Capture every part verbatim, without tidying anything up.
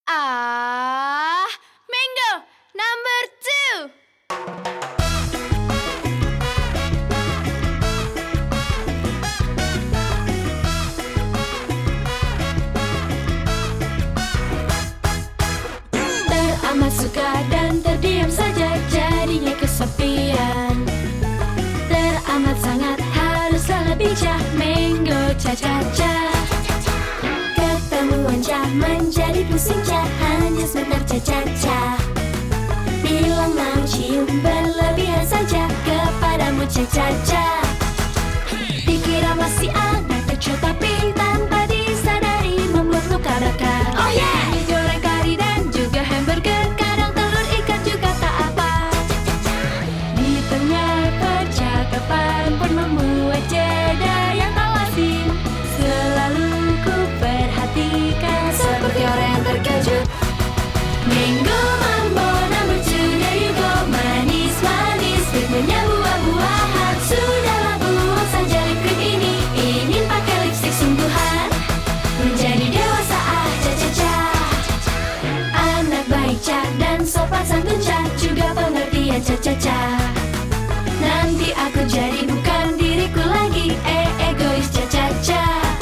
Ah, Mango number two. Teramat suka dan terdiam saja, jadinya kesepian. Teramat sangat haruslah lebih jah, Mango cha-cha-cha. Ketemuan jah menjadi pusing jah, hanya sebentar cha-cha-cha. Bilang mau cium berlebihan saja kepadamu cha-cha-cha. Dikira masih anak kecil tapi tanpa disadari membuat luka bakar. Oh yeah! Digoreng kari dan juga hamburger, kadang telur ikan juga tak apa. Di tengah percakapan pun membuat jeda yang tak lazim. Selalu ku perhatikan seperti orang yang terkejut. Mango mambo number two, there you go. Manis-manis, ritmenya buah-buahan. Sudahlah buang saja lip cream ini, ingin pakai lipstick sungguhan. Menjadi dewasa ah cha-cha-cha. Anak baik ca dan sopan santun ca, juga pengertian cha-cha-cha. Nanti aku jadi bukan diriku lagi, eh egois cha-cha-cha.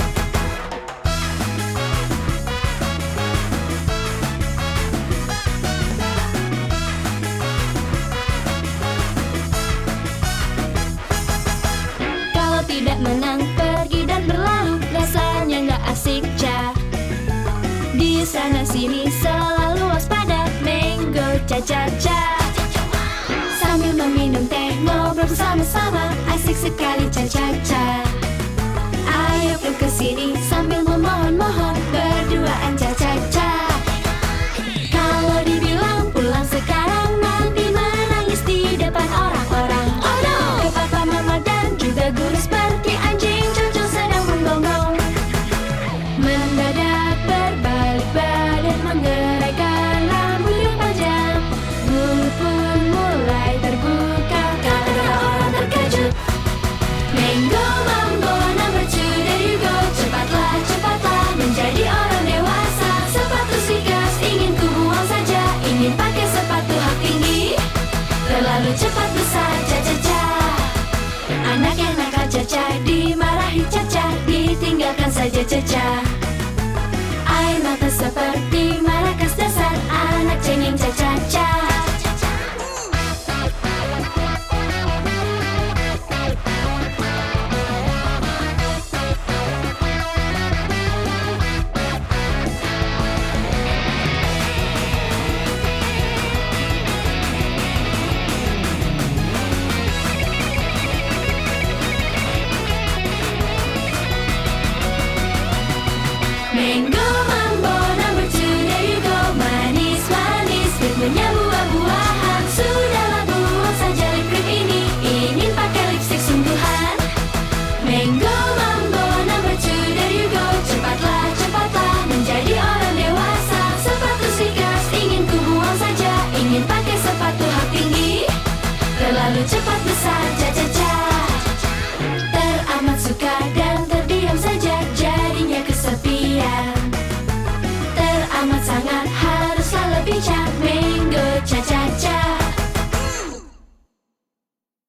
Kalau tidak menang, pergi dan berlalu, rasanya nggak asik ca. Di sana sini selalu waspada, Mango cha-cha-cha. Sambil meminum teh, ngobrol bersama-sama, asik sekali cha-cha-cha. Ayo peluk kesini sambil memohon-mohon, berduaan cha-cha-cha. Kalau dibilang pulang sekarang, nanti menangis di depan orang-orang. Oh no! Ke papa, mama dan juga guru seperti anjing cucu sedang menggonggong. Mendadak berbalik badan, menggerakkan rambut yang panjang. Mulut pun mulai terbuka karena orang terkejut. Mango mambo number two, there you go. Cepatlah, cepatlah menjadi orang dewasa. Sepatu sneakers ingin ku buang saja, ingin pakai sepatu hak tinggi. Terlalu cepat besar cha-cha-cha. Anak yang nakal caca, dimarahi caca, ditinggalkan saja caca. Air mata seperti marakas dasar, anak cengeng caca-ca. Mango mambo number two, there you go. Manis-manis, ritmenya buah-buahan. Sudahlah buang saja lip cream ini, ingin pakai lipstick sungguhan. Mango mambo number two, there you go. Cepatlah, cepatlah menjadi orang dewasa. Sepatu sneakers ingin ku buang saja, ingin pakai sepatu hak tinggi. Terlalu cepat besar cha-cha-cha. Teramat suka dan terdiam saja, jadinya kesepian. Teramat sangat haruslah lebih ca, Mango cha-cha.